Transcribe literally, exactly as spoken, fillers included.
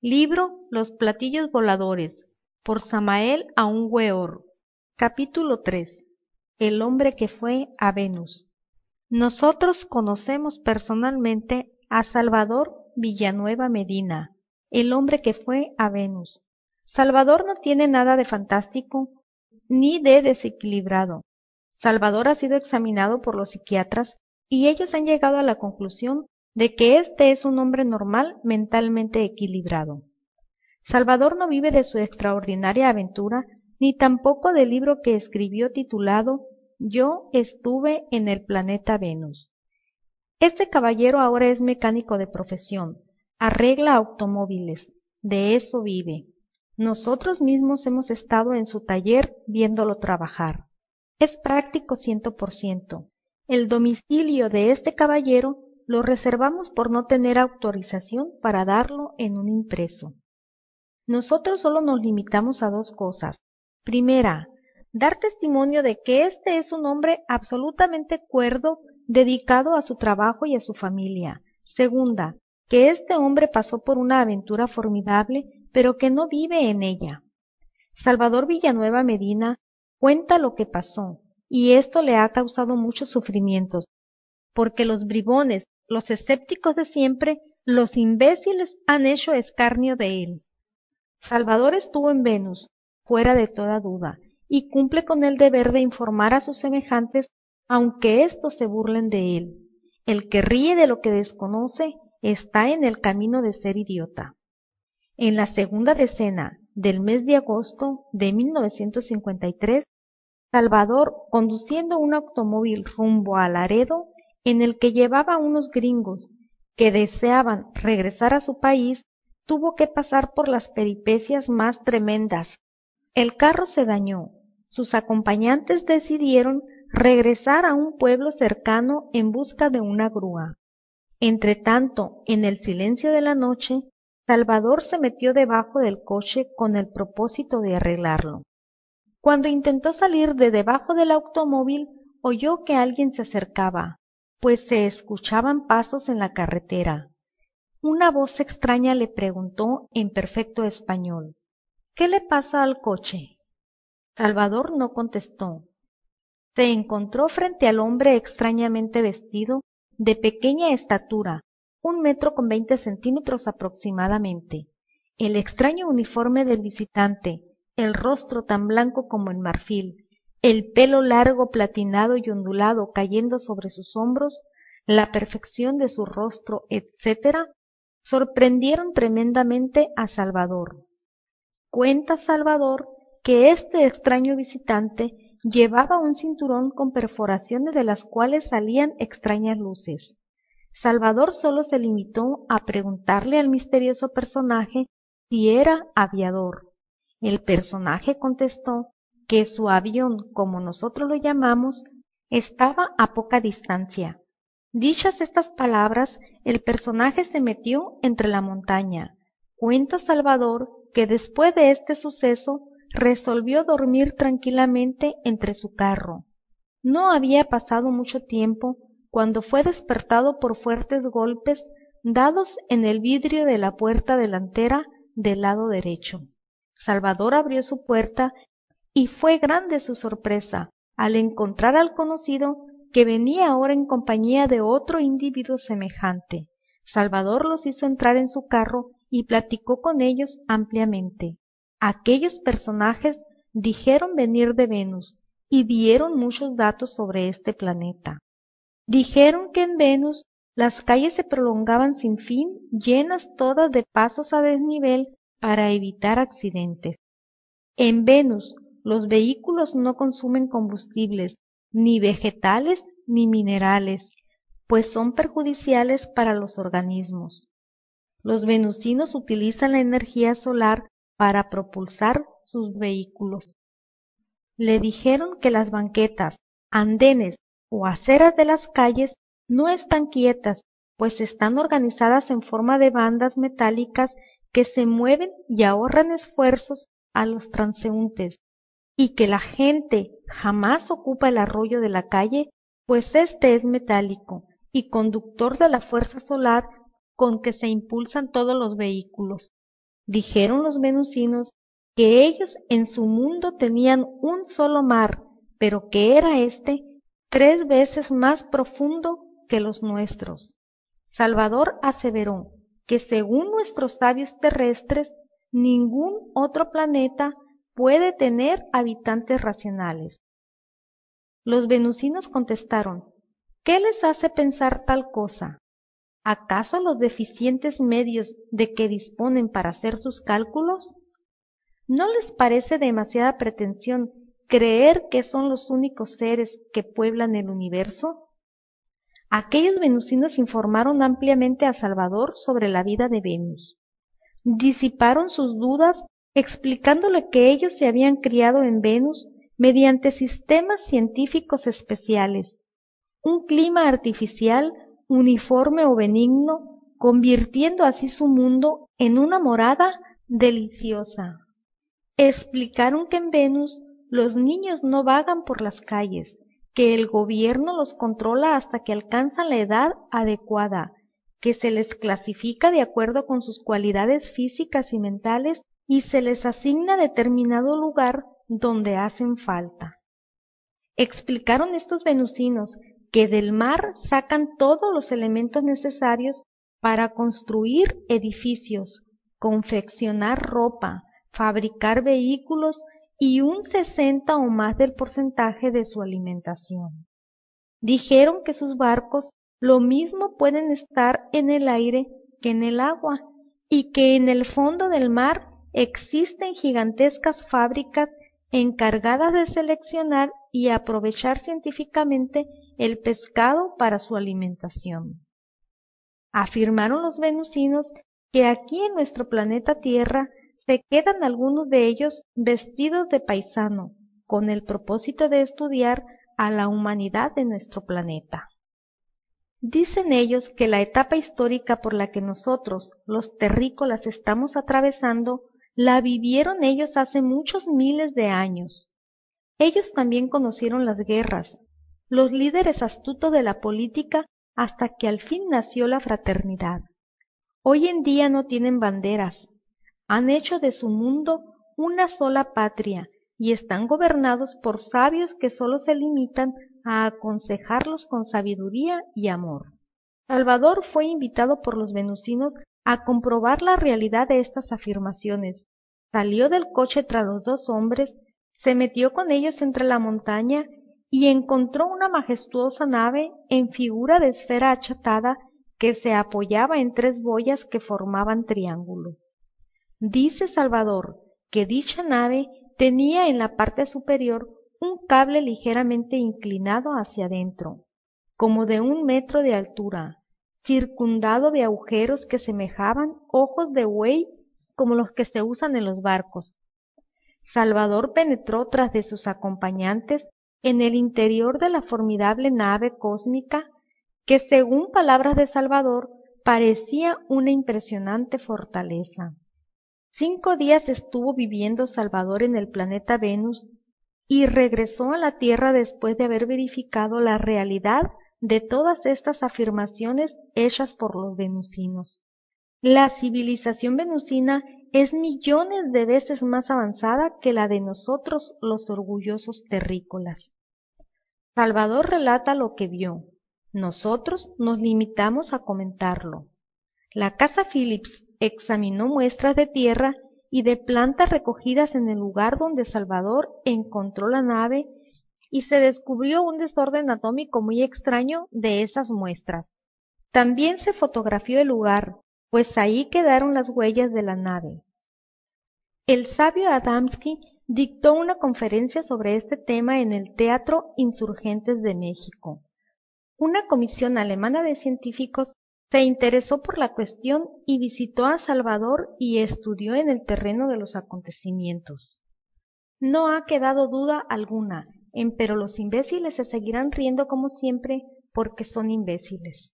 Libro Los platillos voladores, por Samael Aun Weor. Capítulo tres. El hombre que fue a Venus. Nosotros conocemos personalmente a Salvador Villanueva Medina, el hombre que fue a Venus. Salvador no tiene nada de fantástico ni de desequilibrado. Salvador ha sido examinado por los psiquiatras y ellos han llegado a la conclusión de que este es un hombre normal mentalmente equilibrado. Salvador no vive de su extraordinaria aventura, ni tampoco del libro que escribió titulado Yo estuve en el planeta Venus. Este caballero ahora es mecánico de profesión, arregla automóviles, de eso vive. Nosotros mismos hemos estado en su taller viéndolo trabajar. Es práctico ciento por ciento. El domicilio de este caballero lo reservamos por no tener autorización para darlo en un impreso. Nosotros solo nos limitamos a dos cosas. Primera, dar testimonio de que este es un hombre absolutamente cuerdo, dedicado a su trabajo y a su familia. Segunda, que este hombre pasó por una aventura formidable, pero que no vive en ella. Salvador Villanueva Medina cuenta lo que pasó, y esto le ha causado muchos sufrimientos, porque los bribones, los escépticos de siempre, los imbéciles han hecho escarnio de él. Salvador estuvo en Venus, fuera de toda duda, y cumple con el deber de informar a sus semejantes, aunque éstos se burlen de él. El que ríe de lo que desconoce está en el camino de ser idiota. En la segunda decena del mes de agosto de mil novecientos cincuenta y tres, Salvador, conduciendo un automóvil rumbo a Laredo, en el que llevaba a unos gringos que deseaban regresar a su país, tuvo que pasar por las peripecias más tremendas. El carro se dañó. Sus acompañantes decidieron regresar a un pueblo cercano en busca de una grúa. Entretanto, en el silencio de la noche, Salvador se metió debajo del coche con el propósito de arreglarlo. Cuando intentó salir de debajo del automóvil, oyó que alguien se acercaba, pues se escuchaban pasos en la carretera. Una voz extraña le preguntó en perfecto español: ¿Qué le pasa al coche? Salvador no contestó. Se encontró frente al hombre extrañamente vestido, de pequeña estatura, un metro con veinte centímetros aproximadamente. El extraño uniforme del visitante, el rostro tan blanco como en marfil, el pelo largo platinado y ondulado cayendo sobre sus hombros, la perfección de su rostro, etcétera, sorprendieron tremendamente a Salvador. Cuenta Salvador que este extraño visitante llevaba un cinturón con perforaciones de las cuales salían extrañas luces. Salvador solo se limitó a preguntarle al misterioso personaje si era aviador. El personaje contestó que su avión, como nosotros lo llamamos, estaba a poca distancia. Dichas estas palabras, el personaje se metió entre la montaña. Cuenta Salvador que después de este suceso resolvió dormir tranquilamente entre su carro. No había pasado mucho tiempo cuando fue despertado por fuertes golpes dados en el vidrio de la puerta delantera del lado derecho. Salvador abrió su puerta y fue grande su sorpresa al encontrar al conocido, que venía ahora en compañía de otro individuo semejante. Salvador los hizo entrar en su carro y platicó con ellos ampliamente. Aquellos personajes dijeron venir de Venus y dieron muchos datos sobre este planeta. Dijeron que en Venus las calles se prolongaban sin fin, llenas todas de pasos a desnivel para evitar accidentes. En Venus los vehículos no consumen combustibles, ni vegetales ni minerales, pues son perjudiciales para los organismos. Los venusinos utilizan la energía solar para propulsar sus vehículos. Le dijeron que las banquetas, andenes o aceras de las calles no están quietas, pues están organizadas en forma de bandas metálicas que se mueven y ahorran esfuerzos a los transeúntes, y que la gente jamás ocupa el arroyo de la calle, pues éste es metálico y conductor de la fuerza solar con que se impulsan todos los vehículos. Dijeron los venusinos que ellos en su mundo tenían un solo mar, pero que era éste tres veces más profundo que los nuestros. Salvador aseveró que según nuestros sabios terrestres, ningún otro planeta puede tener habitantes racionales. Los venusinos contestaron: ¿qué les hace pensar tal cosa? ¿Acaso los deficientes medios de que disponen para hacer sus cálculos? ¿No les parece demasiada pretensión creer que son los únicos seres que pueblan el universo? Aquellos venusinos informaron ampliamente a Salvador sobre la vida de Venus. Disiparon sus dudas explicándole que ellos se habían criado en Venus mediante sistemas científicos especiales, un clima artificial, uniforme o benigno, convirtiendo así su mundo en una morada deliciosa. Explicaron que en Venus los niños no vagan por las calles, que el gobierno los controla hasta que alcanzan la edad adecuada, que se les clasifica de acuerdo con sus cualidades físicas y mentales y se les asigna determinado lugar donde hacen falta. Explicaron estos venusinos que del mar sacan todos los elementos necesarios para construir edificios, confeccionar ropa, fabricar vehículos y un sesenta o más del porcentaje de su alimentación. Dijeron que sus barcos lo mismo pueden estar en el aire que en el agua y que en el fondo del mar existen gigantescas fábricas encargadas de seleccionar y aprovechar científicamente el pescado para su alimentación. Afirmaron los venusinos que aquí en nuestro planeta Tierra se quedan algunos de ellos vestidos de paisano, con el propósito de estudiar a la humanidad de nuestro planeta. Dicen ellos que la etapa histórica por la que nosotros, los terrícolas, estamos atravesando, la vivieron ellos hace muchos miles de años. Ellos también conocieron las guerras, los líderes astutos de la política, hasta que al fin nació la fraternidad. Hoy en día no tienen banderas, han hecho de su mundo una sola patria y están gobernados por sabios que solo se limitan a aconsejarlos con sabiduría y amor. Salvador fue invitado por los venusinos a comprobar la realidad de estas afirmaciones. Salió del coche tras los dos hombres, se metió con ellos entre la montaña y encontró una majestuosa nave en figura de esfera achatada que se apoyaba en tres boyas que formaban triángulo. Dice Salvador que dicha nave tenía en la parte superior un cable ligeramente inclinado hacia adentro, como de un metro de altura, circundado de agujeros que semejaban ojos de buey como los que se usan en los barcos. Salvador penetró tras de sus acompañantes en el interior de la formidable nave cósmica que, según palabras de Salvador, parecía una impresionante fortaleza. Cinco días estuvo viviendo Salvador en el planeta Venus y regresó a la Tierra después de haber verificado la realidad de todas estas afirmaciones hechas por los venusinos. La civilización venusina es millones de veces más avanzada que la de nosotros los orgullosos terrícolas. Salvador relata lo que vio. Nosotros nos limitamos a comentarlo. La casa Phillips examinó muestras de tierra y de plantas recogidas en el lugar donde Salvador encontró la nave y se descubrió un desorden atómico muy extraño de esas muestras. También se fotografió el lugar, pues ahí quedaron las huellas de la nave. El sabio Adamski dictó una conferencia sobre este tema en el Teatro Insurgentes de México. Una comisión alemana de científicos se interesó por la cuestión y visitó a Salvador y estudió en el terreno de los acontecimientos. No ha quedado duda alguna, empero los imbéciles se seguirán riendo como siempre porque son imbéciles.